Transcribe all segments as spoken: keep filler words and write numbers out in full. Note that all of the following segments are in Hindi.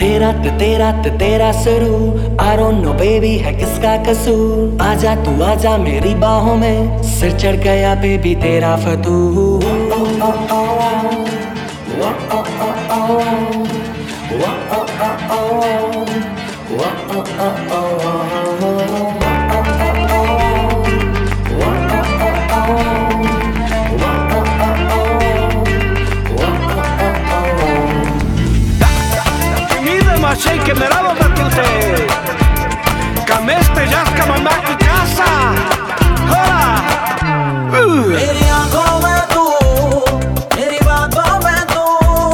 तेरा ते तेरा ते तेरा शुरू I don't know baby है किसका कसूर। आजा तू आजा मेरी बाहों में, सिर चढ़ गया बेबी तेरा फतूर। Achei que me daba batute Cameste jasca mamá की casa Hola मेरी आंखों में तू, मेरी बातों में तू,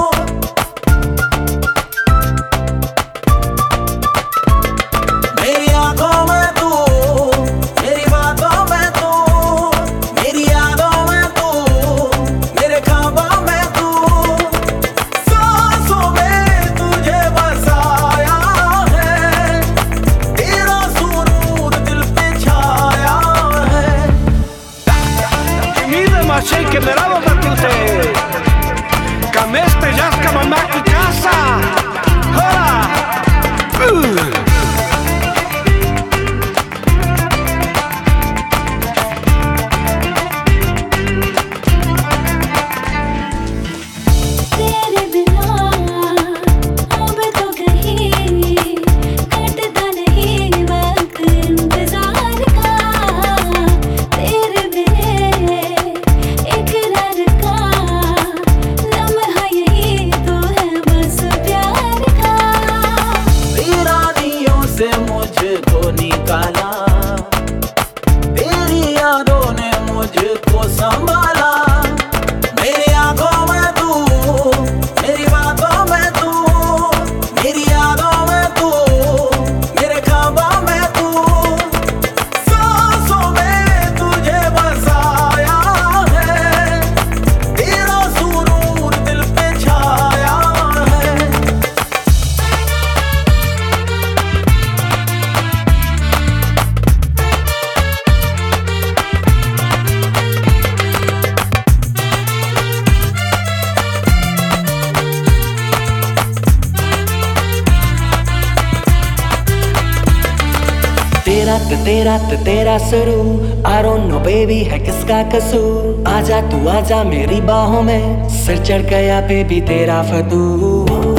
मेरी आंखों में तू, मेरी बातों में तू, मेरी यादों में तू, मेरे ख्वाबों में तू, सांसों में तुझे बसाया है, तेरा सुरूर दिल पे छाया है। Achei que me daba batute Cameste jasca mamá की casa Hola मुझको निकाला तेरी यादों ने मुझको संभाला। मेरी आंखों में तू, मेरी बातों में तू, मेरी यादों में तू, मेरे ख्वाबों में तू, सांसों में तुझे बसाया है, तेरा सुरूर दिल पे छाया है। तेरा ते तेरा ते तेरा शुरू I don't know baby है किसका कसूर। आजा तू आजा मेरी बाहों में, सिर चढ़ गया बेबी तेरा फतूर।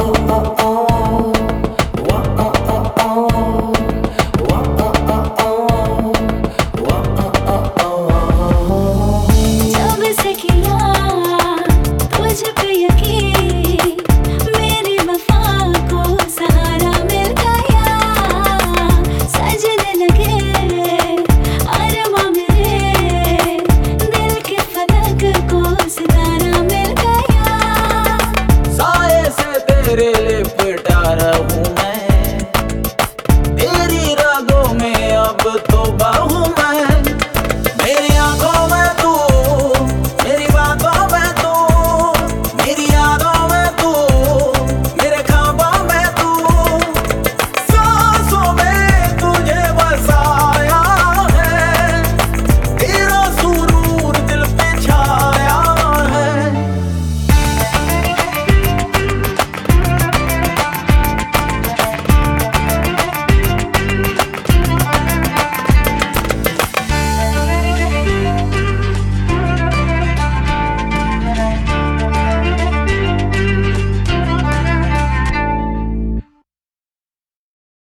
तेरे लिपटा रहूं मैं।